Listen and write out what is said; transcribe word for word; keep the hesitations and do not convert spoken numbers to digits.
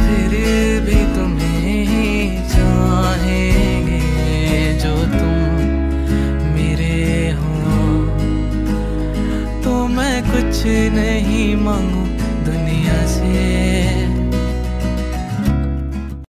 फिर भी तुम्हें ही चाहेंगे जो तुम मेरे हो। तो मैं कुछ नहीं मांगू दुनिया से,